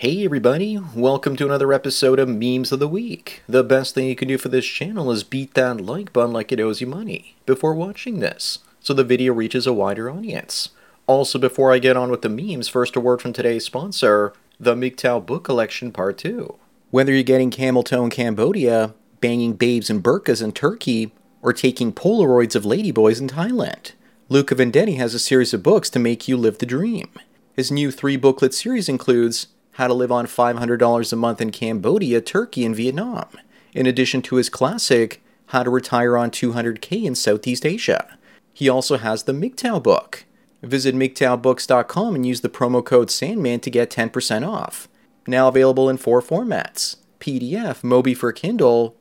Hey everybody, welcome to another episode of Memes of the Week. The best thing you can do for this channel is beat that like button like it owes you money before watching this, so the video reaches a wider audience. Also, before I get on with the memes, first a word from today's sponsor, the MGTOW Book Collection Part 2. Whether you're getting camel toe in Cambodia, banging babes in burqas in Turkey, or taking Polaroids of ladyboys in Thailand, Luca Vendetti has a series of books to make you live the dream. His new 3-booklet series includes How to Live on $500 a Month in Cambodia, Turkey, and Vietnam, in addition to his classic, How to Retire on $200K in Southeast Asia. He also has the MGTOW book. Visit MGTOWbooks.com and use the promo code SANDMAN to get 10% off. Now available in 4 formats, PDF, Mobi for Kindle,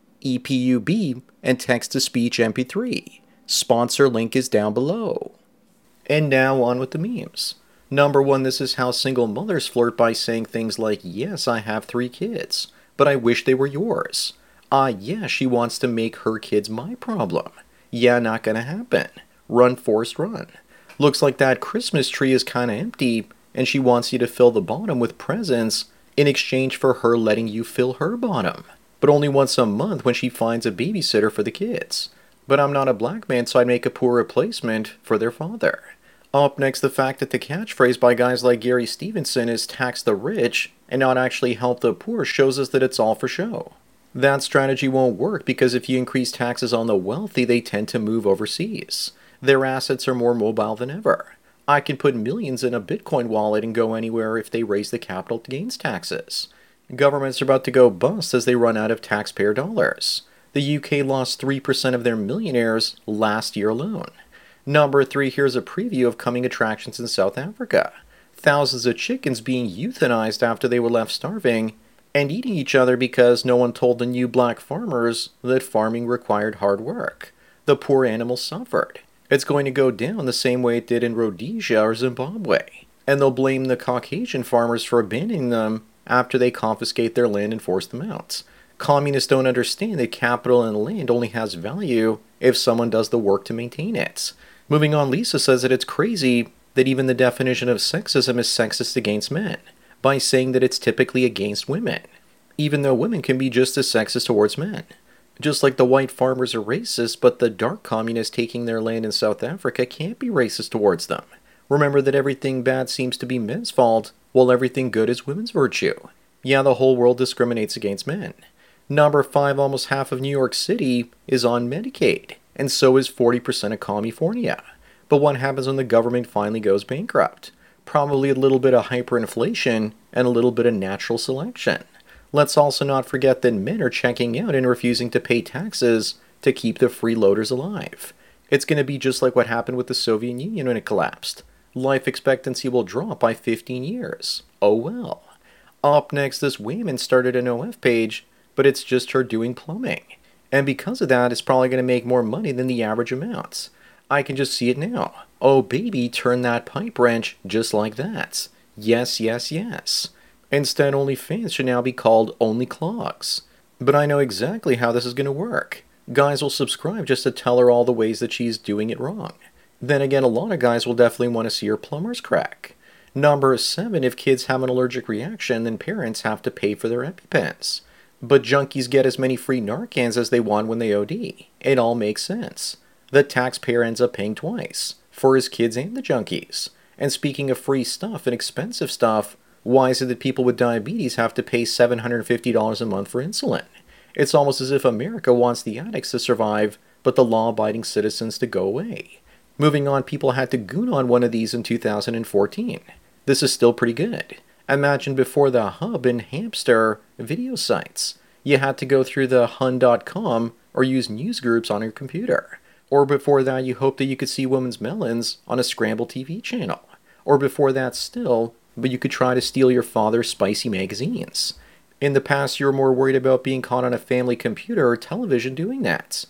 EPUB, and text-to-speech MP3. Sponsor link is down below. And now on with the memes. Number 1, this is how single mothers flirt by saying things like, yes, I have 3 kids, but I wish they were yours. Yeah, she wants to make her kids my problem. Yeah, not gonna happen. Run, Forrest, run. Looks like that Christmas tree is kinda empty, and she wants you to fill the bottom with presents in exchange for her letting you fill her bottom. But only once a month when she finds a babysitter for the kids. But I'm not a black man, so I'd make a poor replacement for their father. Up next, the fact that the catchphrase by guys like Gary Stevenson is tax the rich and not actually help the poor shows us that it's all for show. That strategy won't work because if you increase taxes on the wealthy, they tend to move overseas. Their assets are more mobile than ever. I can put millions in a Bitcoin wallet and go anywhere if they raise the capital gains taxes. Governments are about to go bust as they run out of taxpayer dollars. The UK lost 3% of their millionaires last year alone. Number 3, here's a preview of coming attractions in South Africa. Thousands of chickens being euthanized after they were left starving, and eating each other because no one told the new black farmers that farming required hard work. The poor animals suffered. It's going to go down the same way it did in Rhodesia or Zimbabwe, and they'll blame the Caucasian farmers for abandoning them after they confiscate their land and force them out. Communists don't understand that capital and land only has value if someone does the work to maintain it. Moving on, Lisa says that it's crazy that even the definition of sexism is sexist against men, by saying that it's typically against women, even though women can be just as sexist towards men. Just like the white farmers are racist, but the dark communists taking their land in South Africa can't be racist towards them. Remember that everything bad seems to be men's fault, while everything good is women's virtue. Yeah, the whole world discriminates against men. Number 5, almost half of New York City is on Medicaid, and so is 40% of California. But what happens when the government finally goes bankrupt? Probably a little bit of hyperinflation and a little bit of natural selection. Let's also not forget that men are checking out and refusing to pay taxes to keep the freeloaders alive. It's going to be just like what happened with the Soviet Union when it collapsed. Life expectancy will drop by 15 years. Oh well. Up next, this woman started an OF page, but it's just her doing plumbing. And because of that, it's probably going to make more money than the average amounts. I can just see it now. Oh baby, turn that pipe wrench just like that. Yes, yes, yes. Instead, OnlyFans should now be called OnlyClogs. But I know exactly how this is going to work. Guys will subscribe just to tell her all the ways that she's doing it wrong. Then again, a lot of guys will definitely want to see her plumber's crack. Number 7, if kids have an allergic reaction, then parents have to pay for their EpiPens. But junkies get as many free Narcans as they want when they OD. It all makes sense. The taxpayer ends up paying twice, for his kids and the junkies. And speaking of free stuff and expensive stuff, why is it that people with diabetes have to pay $750 a month for insulin? It's almost as if America wants the addicts to survive, but the law-abiding citizens to go away. Moving on, people had to goon on one of these in 2014. This is still pretty good. Imagine before the Hub and Hamster video sites. You had to go through the hun.com or use news groups on your computer. Or before that, you hoped that you could see women's melons on a Scramble TV channel. Or before that still, but you could try to steal your father's spicy magazines. In the past, you were more worried about being caught on a family computer or television doing that.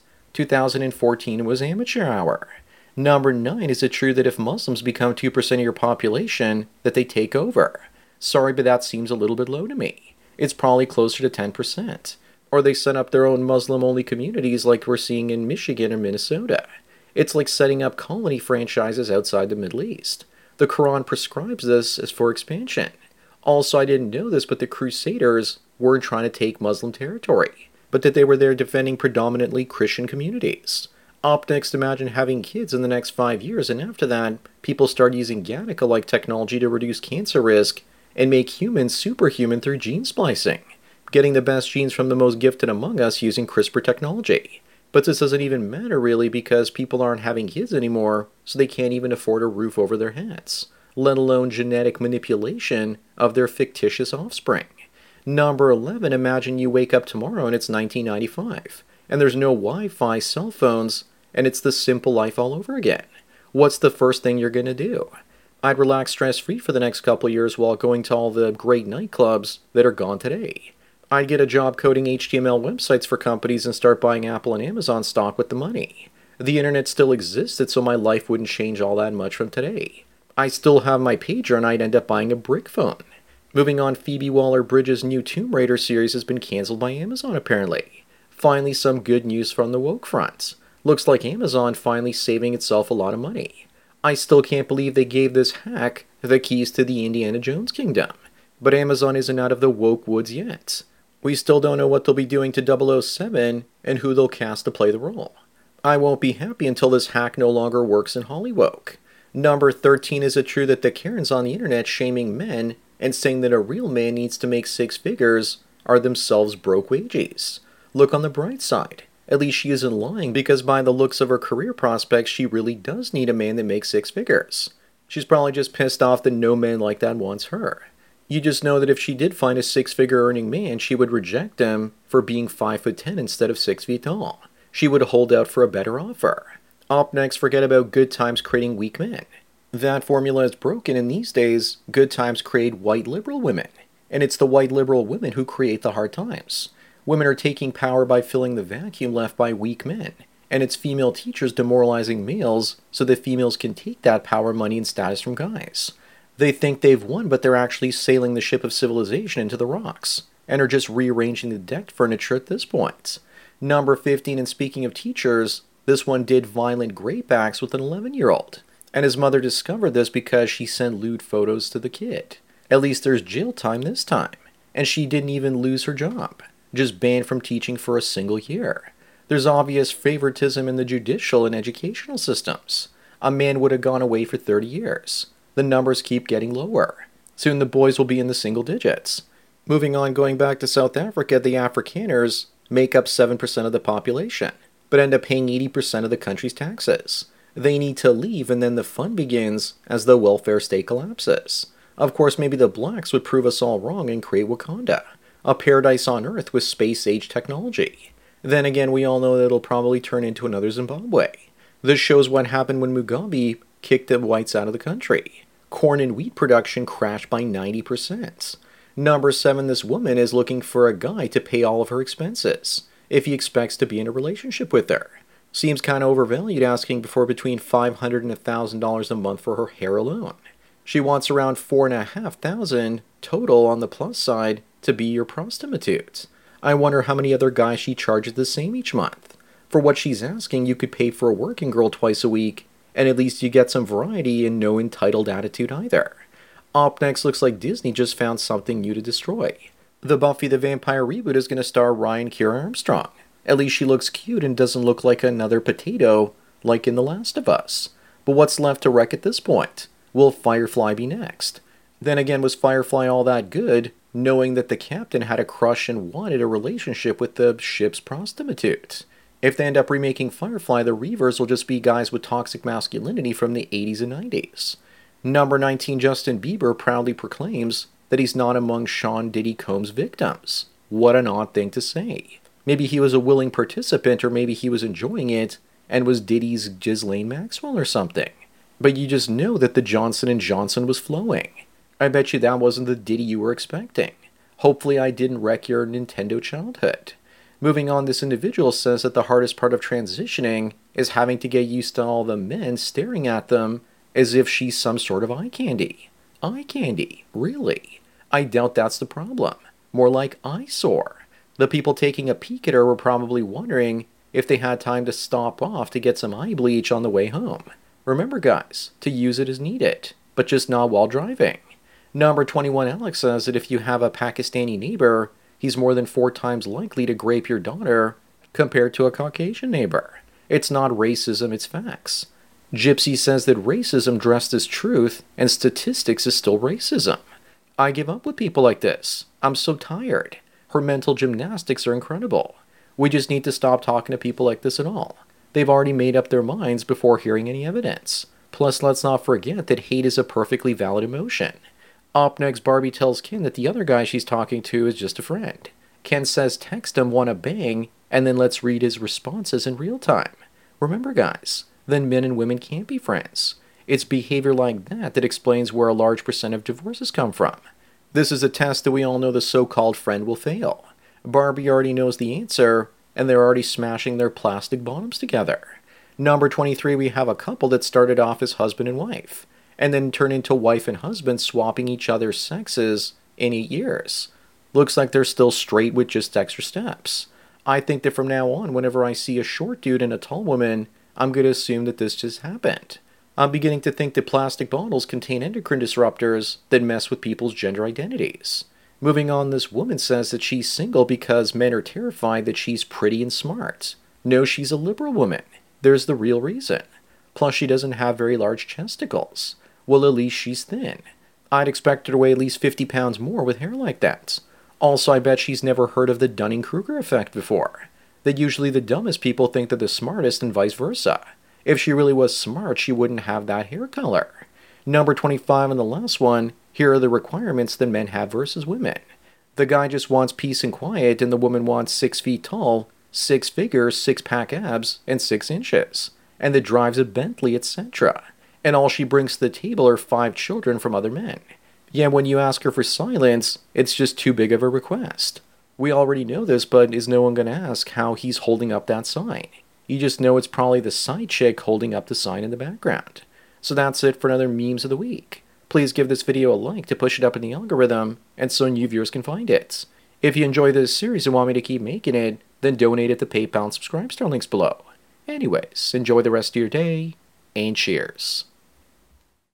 2014 was amateur hour. Number 9, is it true that if Muslims become 2% of your population, that they take over? Sorry, but that seems a little bit low to me. It's probably closer to 10%. Or they set up their own Muslim-only communities like we're seeing in Michigan or Minnesota. It's like setting up colony franchises outside the Middle East. The Quran prescribes this as for expansion. Also, I didn't know this, but the Crusaders weren't trying to take Muslim territory, but that they were there defending predominantly Christian communities. Up next, imagine having kids in the next 5 years, and after that, people start using Gattaca-like technology to reduce cancer risk and make humans superhuman through gene splicing, getting the best genes from the most gifted among us using CRISPR technology. But this doesn't even matter really because people aren't having kids anymore, so they can't even afford a roof over their heads, let alone genetic manipulation of their fictitious offspring. Number 11, imagine you wake up tomorrow and it's 1995, and there's no Wi-Fi, cell phones, and it's the simple life all over again. What's the first thing you're going to do? I'd relax stress-free for the next couple years while going to all the great nightclubs that are gone today. I'd get a job coding HTML websites for companies and start buying Apple and Amazon stock with the money. The internet still existed, so my life wouldn't change all that much from today. I still have my pager and I'd end up buying a brick phone. Moving on, Phoebe Waller-Bridge's new Tomb Raider series has been cancelled by Amazon apparently. Finally, some good news from the woke front. Looks like Amazon finally saving itself a lot of money. I still can't believe they gave this hack the keys to the Indiana Jones kingdom. But Amazon isn't out of the woke woods yet. We still don't know what they'll be doing to 007 and who they'll cast to play the role. I won't be happy until this hack no longer works in Hollywood. Number 13, is it true that the Karens on the internet shaming men and saying that a real man needs to make six figures are themselves broke wages? Look on the bright side. At least she isn't lying because by the looks of her career prospects, she really does need a man that makes six figures. She's probably just pissed off that no man like that wants her. You just know that if she did find a six-figure earning man, she would reject him for being 5'10" instead of 6 feet tall. She would hold out for a better offer. Up next, forget about good times creating weak men. That formula is broken, and these days, good times create white liberal women. And it's the white liberal women who create the hard times. Women are taking power by filling the vacuum left by weak men. And it's female teachers demoralizing males so that females can take that power, money, and status from guys. They think they've won, but they're actually sailing the ship of civilization into the rocks, and are just rearranging the deck furniture at this point. Number 15, and speaking of teachers, this one did violent grape acts with an 11-year-old. And his mother discovered this because she sent lewd photos to the kid. At least there's jail time this time. And she didn't even lose her job, just banned from teaching for a single year. There's obvious favoritism in the judicial and educational systems. A man would have gone away for 30 years. The numbers keep getting lower. Soon the boys will be in the single digits. Moving on, going back to South Africa, the Afrikaners make up 7% of the population, but end up paying 80% of the country's taxes. They need to leave, and then the fun begins as the welfare state collapses. Of course, maybe the blacks would prove us all wrong and create Wakanda, a paradise on Earth with space-age technology. Then again, we all know that it'll probably turn into another Zimbabwe. This shows what happened when Mugabe kicked the whites out of the country. Corn and wheat production crashed by 90%. Number 7, this woman is looking for a guy to pay all of her expenses, if he expects to be in a relationship with her. Seems kind of overvalued asking for between $500 and $1,000 a month for her hair alone. She wants around $4,500 total on the plus side to be your prostitute. I wonder how many other guys she charges the same each month. For what she's asking, you could pay for a working girl twice a week, and at least you get some variety and no entitled attitude either. Up next, looks like Disney just found something new to destroy. The Buffy the Vampire reboot is going to star Ryan Kiera Armstrong. At least she looks cute and doesn't look like another potato like in The Last of Us. But what's left to wreck at this point? Will Firefly be next? Then again, was Firefly all that good, knowing that the captain had a crush and wanted a relationship with the ship's prostitute? If they end up remaking Firefly, the Reavers will just be guys with toxic masculinity from the 80s and 90s. Number 19, Justin Bieber proudly proclaims that he's not among Sean Diddy Combs' victims. What an odd thing to say. Maybe he was a willing participant, or maybe he was enjoying it and was Diddy's Ghislaine Maxwell or something. But you just know that the Johnson & Johnson was flowing. I bet you that wasn't the Diddy you were expecting. Hopefully I didn't wreck your Nintendo childhood. Moving on, this individual says that the hardest part of transitioning is having to get used to all the men staring at them as if she's some sort of eye candy. Eye candy? Really? I doubt that's the problem. More like eyesore. The people taking a peek at her were probably wondering if they had time to stop off to get some eye bleach on the way home. Remember guys, to use it as needed, but just not while driving. Number 21 Alex says that if you have a Pakistani neighbor, he's more than 4 times likely to grape your daughter compared to a Caucasian neighbor. It's not racism, it's facts. Gypsy says that racism dressed as truth and statistics is still racism. I give up with people like this. I'm so tired. Her mental gymnastics are incredible. We just need to stop talking to people like this at all. They've already made up their minds before hearing any evidence. Plus, let's not forget that hate is a perfectly valid emotion. Up next, Barbie tells Ken that the other guy she's talking to is just a friend. Ken says text him wanna bang, and then let's read his responses in real time. Remember guys, then men and women can't be friends. It's behavior like that that explains where a large percent of divorces come from. This is a test that we all know the so-called friend will fail. Barbie already knows the answer, and they're already smashing their plastic bottoms together. Number 23, we have a couple that started off as husband and wife, and then turned into wife and husband swapping each other's sexes in 8 years. Looks like they're still straight with just extra steps. I think that from now on, whenever I see a short dude and a tall woman, I'm going to assume that this just happened. I'm beginning to think that plastic bottles contain endocrine disruptors that mess with people's gender identities. Moving on, this woman says that she's single because men are terrified that she's pretty and smart. No, she's a liberal woman. There's the real reason. Plus, she doesn't have very large chesticles. Well, at least she's thin. I'd expect her to weigh at least 50 pounds more with hair like that. Also, I bet she's never heard of the Dunning-Kruger effect before. That usually the dumbest people think they're the smartest and vice versa. If she really was smart, she wouldn't have that hair color. Number 25 and the last one, here are the requirements that men have versus women. The guy just wants peace and quiet, and the woman wants 6 feet tall, 6 figures, 6-pack abs, and 6 inches. And that drives a Bentley, etc. And all she brings to the table are 5 children from other men. Yeah, when you ask her for silence, it's just too big of a request. We already know this, but is no one going to ask how he's holding up that sign? You just know it's probably the side chick holding up the sign in the background. So that's it for another Memes of the Week. Please give this video a like to push it up in the algorithm, and so new viewers can find it. If you enjoy this series and want me to keep making it, then donate at the PayPal and Subscribe Star links below. Anyways, enjoy the rest of your day, and cheers.